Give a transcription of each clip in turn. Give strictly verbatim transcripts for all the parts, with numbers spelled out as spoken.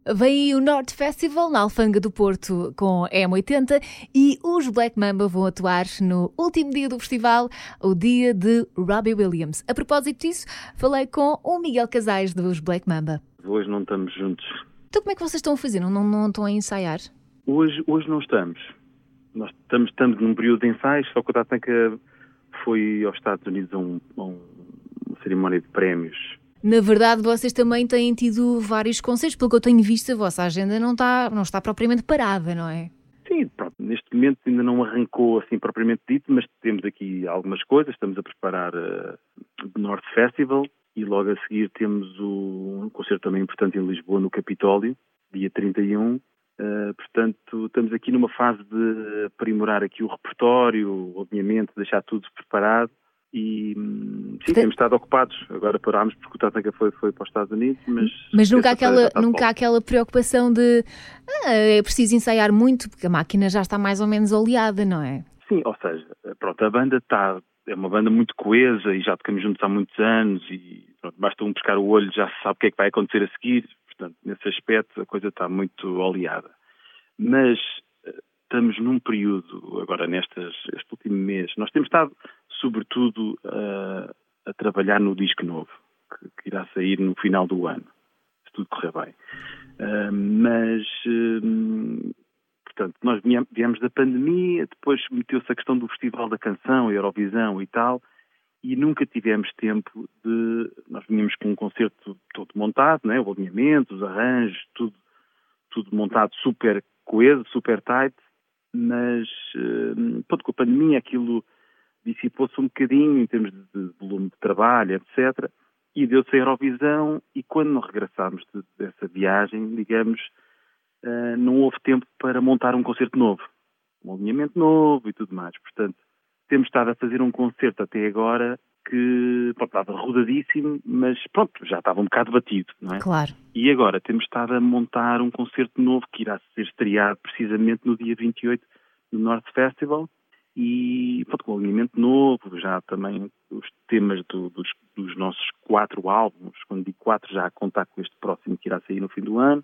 Vem aí o North Festival na Alfândega do Porto com a M oitenta e os Black Mamba vão atuar no último dia do festival, o dia de Robbie Williams. A propósito disso, falei com o Miguel Casais dos Black Mamba. Hoje não estamos juntos. Então como é que vocês estão a fazer? Não, não, não estão a ensaiar? Hoje, hoje não estamos. Nós estamos, estamos num período de ensaios, só que o Tatanka foi aos Estados Unidos a, um, a um, uma cerimónia de prémios. Na verdade, vocês também têm tido vários concertos. Pelo que eu tenho visto, a vossa agenda não está, não está propriamente parada, não é? Sim, pronto, neste momento ainda não arrancou assim propriamente dito, mas temos aqui algumas coisas. Estamos a preparar uh, o North Festival e logo a seguir temos o, um concerto também importante em Lisboa, no Capitólio, dia trinta e um. Uh, portanto, estamos aqui numa fase de aprimorar aqui o repertório, o alinhamento, deixar tudo preparado. E sim, Portanto, temos estado ocupados. Agora parámos porque o Tatanka foi, foi para os Estados Unidos, mas... Mas nunca há aquela, nunca há aquela preocupação de ah, é preciso ensaiar muito, porque a máquina já está mais ou menos oleada, não é? Sim, ou seja, pronto, a banda está, é uma banda muito coesa e já tocamos juntos há muitos anos e pronto, basta um pescar o olho, já se sabe o que é que vai acontecer a seguir. Portanto, nesse aspecto a coisa está muito oleada. Mas estamos num período, agora nestas, este último mês, nós temos estado sobretudo uh, a trabalhar no disco novo, que, que irá sair no final do ano, se tudo correr bem. Uh, mas, uh, portanto, nós viemos, viemos da pandemia, depois meteu-se a questão do Festival da Canção, a Eurovisão e tal, e nunca tivemos tempo de... Nós vinhamos com um concerto todo montado, né? O alinhamento, os arranjos, tudo, tudo montado super coeso, super tight, mas, uh, pronto, com a pandemia aquilo dissipou-se um bocadinho em termos de volume de trabalho, etcétera. E deu-se a Eurovisão e quando regressámos de, dessa viagem, digamos, uh, não houve tempo para montar um concerto novo. Um alinhamento novo e tudo mais. Portanto, temos estado a fazer um concerto até agora que pronto, estava rodadíssimo, mas pronto, já estava um bocado batido, não é? Claro. E agora temos estado a montar um concerto novo que irá ser estreado precisamente no dia vinte e oito no North Festival. E pronto, com um alinhamento novo, já também os temas do, dos, dos nossos quatro álbuns, quando digo quatro já a contar com este próximo que irá sair no fim do ano,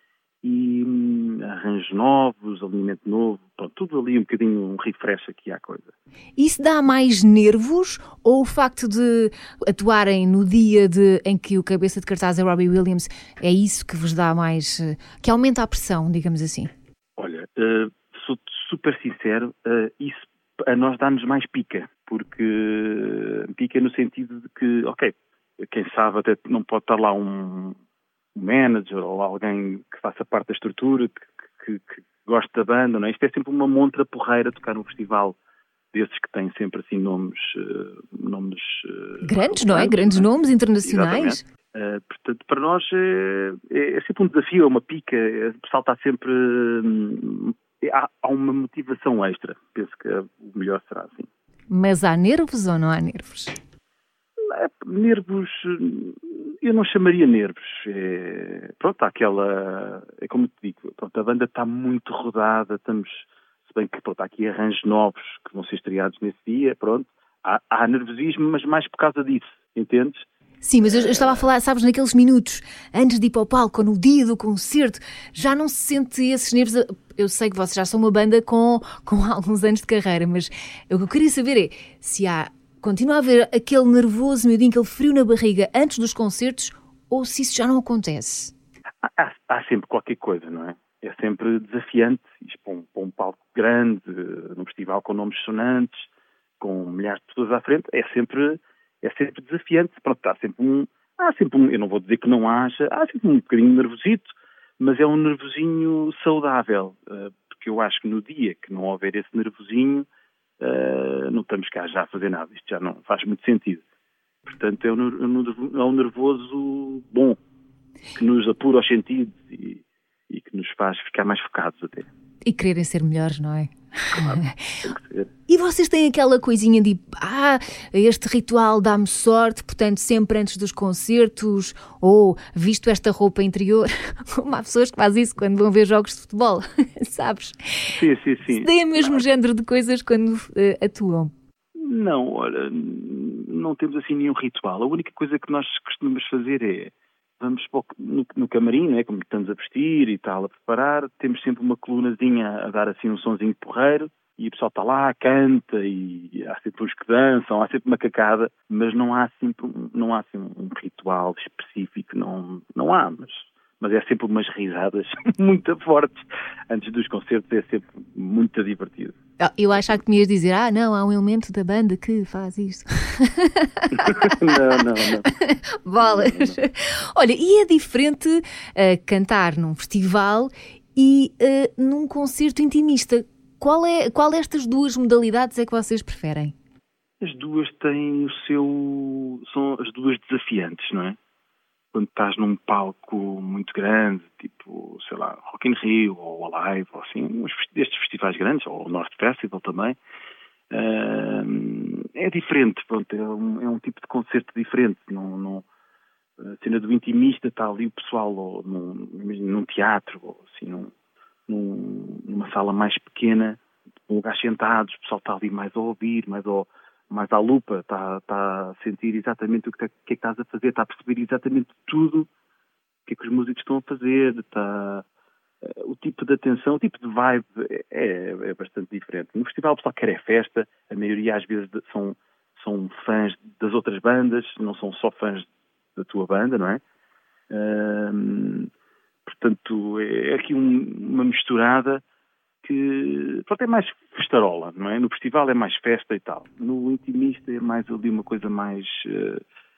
e hum, arranjos novos, alinhamento novo, pronto, tudo ali um bocadinho, um refresh aqui à coisa. Isso dá mais nervos ou o facto de atuarem no dia de, em que o cabeça de cartaz é Robbie Williams, é isso que vos dá mais, que aumenta a pressão, digamos assim? Olha, uh, sou super sincero, uh, isso a nós dá-nos mais pica, porque pica no sentido de que, ok, quem sabe até não pode estar lá um, um manager ou alguém que faça parte da estrutura, que, que, que goste da banda, não é? Isto é sempre uma montra porreira tocar num festival desses que têm sempre assim nomes... Uh, nomes uh, grandes, não é? Grandes não é? Nomes internacionais. Uh, portanto, para nós é, é, é sempre um desafio, é uma pica, é, o pessoal está sempre... Uh, Há, há uma motivação extra. Penso que o melhor será assim. Mas há nervos ou não há nervos? É, nervos, eu não chamaria nervos. É, pronto, há aquela... É como te digo, pronto, a banda está muito rodada, estamos... Se bem que pronto, há aqui arranjos novos que vão ser estreados nesse dia, pronto. Há, há nervosismo, mas mais por causa disso, entendes? Sim, mas eu, eu estava a falar, sabes, naqueles minutos, antes de ir para o palco, no dia do concerto, já não se sente esses nervos. Eu sei que vocês já são uma banda com, com alguns anos de carreira, mas o que eu queria saber é se há, continua a haver aquele nervoso miudinho, aquele frio na barriga antes dos concertos, ou se isso já não acontece? Há, há sempre qualquer coisa, não é? É sempre desafiante, isto para um, para um palco grande, num festival com nomes sonantes, com milhares de pessoas à frente, é sempre... É sempre desafiante, pronto, há sempre um, há sempre um, eu não vou dizer que não haja, há sempre um bocadinho nervosito, mas é um nervosinho saudável, porque eu acho que no dia que não houver esse nervosinho, não estamos cá já a fazer nada, isto já não faz muito sentido. Portanto, é um, é um nervoso bom, que nos apura os sentidos e, e que nos faz ficar mais focados até. E quererem ser melhores, não é? Claro, tem que ser. E vocês têm aquela coisinha de, ah, este ritual dá-me sorte, portanto, sempre antes dos concertos, ou visto esta roupa interior, como há pessoas que fazem isso quando vão ver jogos de futebol, sabes? Sim, sim, sim. Tem o mesmo não. género de coisas quando uh, atuam? Não, olha, não temos assim nenhum ritual. A única coisa que nós costumamos fazer é vamos no, no camarim, né, como estamos a vestir e tal, a preparar, temos sempre uma colunazinha a dar assim um sonzinho porreiro, e o pessoal está lá, canta, e há sempre uns que dançam, há sempre uma cacada, mas não há, sempre, não há assim, um ritual específico, não, não há, mas, mas é sempre umas risadas muito fortes. Antes dos concertos é sempre muito divertido. Eu achava que me ias dizer, ah, não, há um elemento da banda que faz isto. não, não, não. Bolas. Não, não. Olha, e é diferente uh, cantar num festival e uh, num concerto intimista. Qual é, qual destas duas modalidades é que vocês preferem? As duas têm o seu... são as duas desafiantes, não é? Quando estás num palco muito grande, tipo, sei lá, Rock in Rio, ou Alive, ou assim, uns destes festivais grandes, ou o North Festival também, uh, é diferente, pronto, é um, é um tipo de concerto diferente. Não, não, a cena do intimista está ali o pessoal, ou num, num teatro, ou assim, num, num, numa sala mais pequena, um lugar sentados, o pessoal está ali mais a ouvir, mais ao... mais à lupa, está, está a sentir exatamente o que, que é que estás a fazer, está a perceber exatamente tudo o que é que os músicos estão a fazer, está, uh, o tipo de atenção, o tipo de vibe é, é bastante diferente. No festival o pessoal quer é festa, a maioria às vezes são, são fãs das outras bandas, não são só fãs da tua banda, não é? Uh, portanto, é aqui um, uma misturada que, pronto, é mais festarola, não é? No festival é mais festa e tal. No intimista é mais ali uma coisa mais... Uh,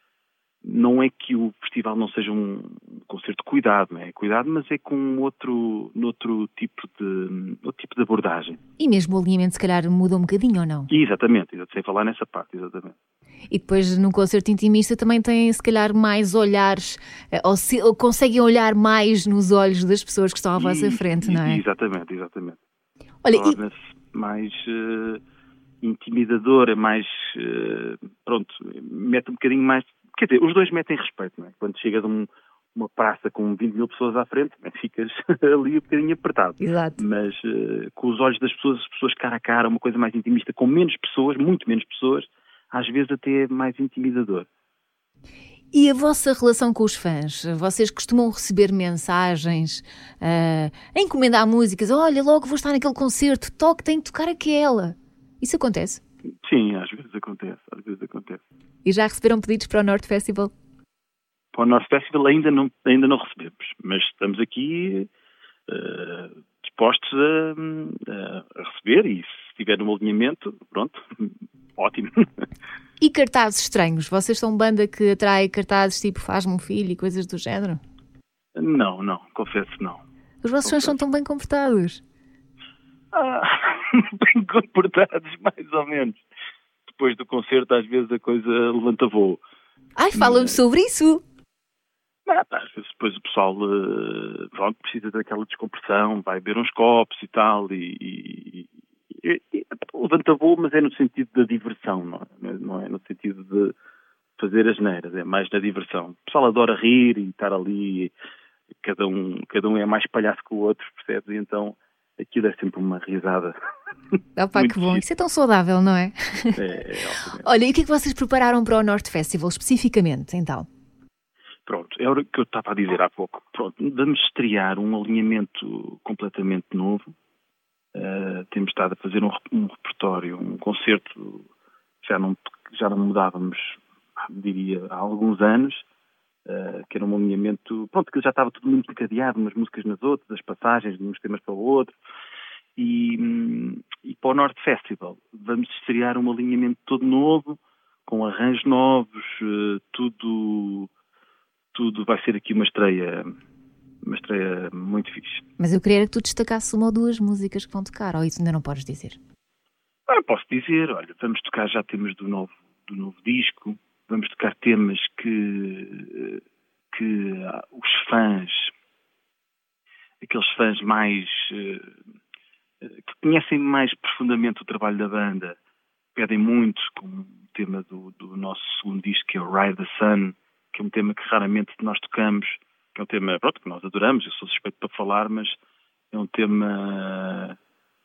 não é que o festival não seja um concerto de cuidado, não é? Cuidado, mas é com outro, outro, tipo de, outro tipo de abordagem. E mesmo o alinhamento se calhar muda um bocadinho ou não? Exatamente, sem falar nessa parte, exatamente. E depois num concerto intimista também tem se calhar mais olhares, ou, se, ou conseguem olhar mais nos olhos das pessoas que estão à vossa frente, não é? Exatamente, exatamente. Olha, torna-se e... mais uh, intimidador, é mais, uh, pronto, mete um bocadinho mais, quer dizer, os dois metem respeito, não é? Quando chegas a um, uma praça com vinte mil pessoas à frente, ficas ali um bocadinho apertado. Exato. Mas uh, com os olhos das pessoas, as pessoas cara a cara, uma coisa mais intimista, com menos pessoas, muito menos pessoas, às vezes até é mais intimidador. E a vossa relação com os fãs? Vocês costumam receber mensagens, uh, a encomendar músicas, olha, logo vou estar naquele concerto, toque, tenho que tocar aquela. Isso acontece? Sim, às vezes acontece, às vezes acontece. E já receberam pedidos para o North Festival? Para o North Festival ainda não, ainda não recebemos, mas estamos aqui uh, dispostos a, a receber, e se estiver no alinhamento, pronto, ótimo. E cartazes estranhos? Vocês são banda que atrai cartazes tipo Faz-me um Filho e coisas do género? Não, não, confesso não. Os vossos fãs são tão bem comportados? Ah, bem comportados, mais ou menos. Depois do concerto, às vezes a coisa levanta voo. Ai, fala-me sobre isso! Não, às vezes depois o pessoal uh, pronto, precisa daquela descompressão, vai beber uns copos e tal, e, e, e, e levanta voo, mas é no sentido da diversão, não é? Não é no sentido de fazer as neiras, é mais na diversão. O pessoal adora rir e estar ali, cada um, cada um é mais palhaço que o outro, percebes? E então aquilo é sempre uma risada. Ah, pá, que bom. Isso é tão saudável, não é? É, é Olha, e o que é que vocês prepararam para o North Festival, especificamente, então? Pronto, é o que eu estava a dizer há pouco. Pronto, vamos estrear um alinhamento completamente novo. Uh, temos estado a fazer um, um repertório, um concerto, já não, já não mudávamos, diria, há alguns anos, uh, que era um alinhamento, pronto, que já estava tudo muito encadeado, umas músicas nas outras, as passagens de uns temas para o outro. E, e para o North Festival vamos estrear um alinhamento todo novo, com arranjos novos, uh, tudo, tudo vai ser aqui uma estreia, uma estreia muito fixe. Mas eu queria que tu destacasses uma ou duas músicas que vão tocar, ou isso ainda não podes dizer? Ah, posso dizer, olha, vamos tocar já temas do novo, do novo disco, vamos tocar temas que, que os fãs, aqueles fãs mais... que conhecem mais profundamente o trabalho da banda, pedem muito, como o tema do, do nosso segundo disco, que é o Ride the Sun, que é um tema que raramente nós tocamos, que é um tema, pronto, que nós adoramos, eu sou suspeito para falar, mas é um tema,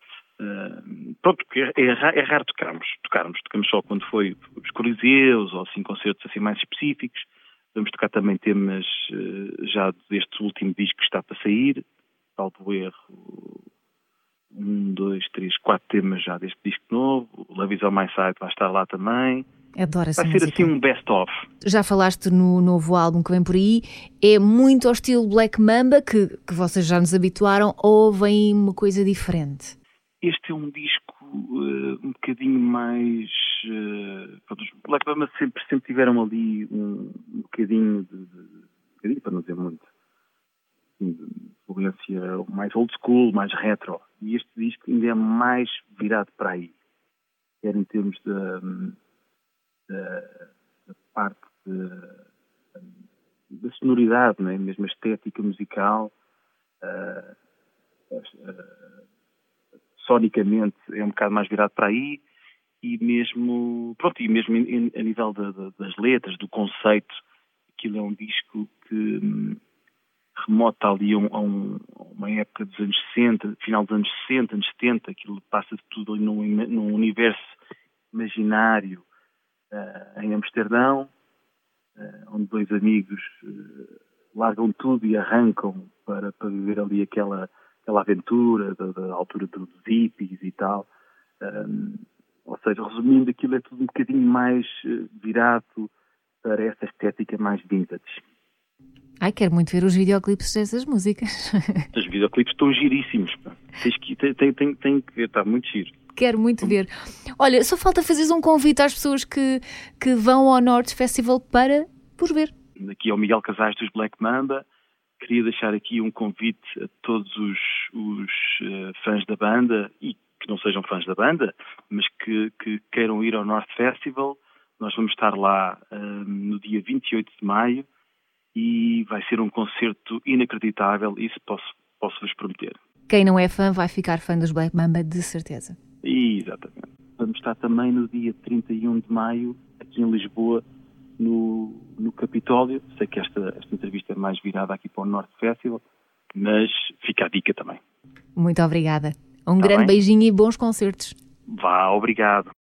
uh, pronto, que é, é, é raro tocarmos, tocarmos, tocamos só quando foi os Coliseus, ou assim, concertos assim mais específicos, Vamos tocar também temas uh, já deste último disco que está para sair, salvo erro, um, dois, três, quatro temas já deste disco novo. O Love Is On My Side vai estar lá também. Adoro essa Vai música. ser assim um best-of. Já falaste no novo álbum que vem por aí, é muito ao estilo Black Mamba, que, que vocês já nos habituaram, ou vem uma coisa diferente? Este é um disco uh, um bocadinho mais... Uh, os Black Mamba sempre, sempre tiveram ali um, um bocadinho de, de... Um bocadinho, para não dizer muito. De influência mais old school, mais retro. E este disco ainda é mais virado para aí. Quer em termos de... Da, da parte de, da sonoridade, não é? Mesmo a estética musical, uh, uh, sonicamente é um bocado mais virado para aí, e mesmo, pronto, e mesmo em, a nível de, de, das letras, do conceito, aquilo é um disco que hum, remota ali a, um, a, um, a uma época dos anos sessenta, final dos anos sessenta, anos setenta, aquilo passa de tudo ali num, num universo imaginário, Uh, em Amsterdão, uh, onde dois amigos uh, largam tudo e arrancam para, para viver ali aquela, aquela aventura da, da altura dos hippies e tal. Um, ou seja, resumindo, aquilo é tudo um bocadinho mais uh, virado para essa estética mais vintage. Ai, quero muito ver os videoclipes dessas músicas. Os videoclipes estão giríssimos. Tens que, tem, tem, tem, tem que ver, está muito giro. Quero muito ver. Olha, só falta fazeres um convite às pessoas que, que vão ao Norte Festival para por ver. Aqui é o Miguel Casais dos Black Mamba. Queria deixar aqui um convite a todos os, os uh, fãs da banda, e que não sejam fãs da banda, mas que, que queiram ir ao North Festival. Nós vamos estar lá uh, no dia vinte e oito de maio e vai ser um concerto inacreditável, isso posso, posso-vos prometer. Quem não é fã vai ficar fã dos Black Mamba, de certeza. Exatamente. Vamos estar também no dia trinta e um de maio, aqui em Lisboa, no, no Capitólio. Sei que esta, esta entrevista é mais virada aqui para o Norte Festival, mas fica a dica também. Muito obrigada. Um Tá grande bem? beijinho e bons concertos. Vá, obrigado.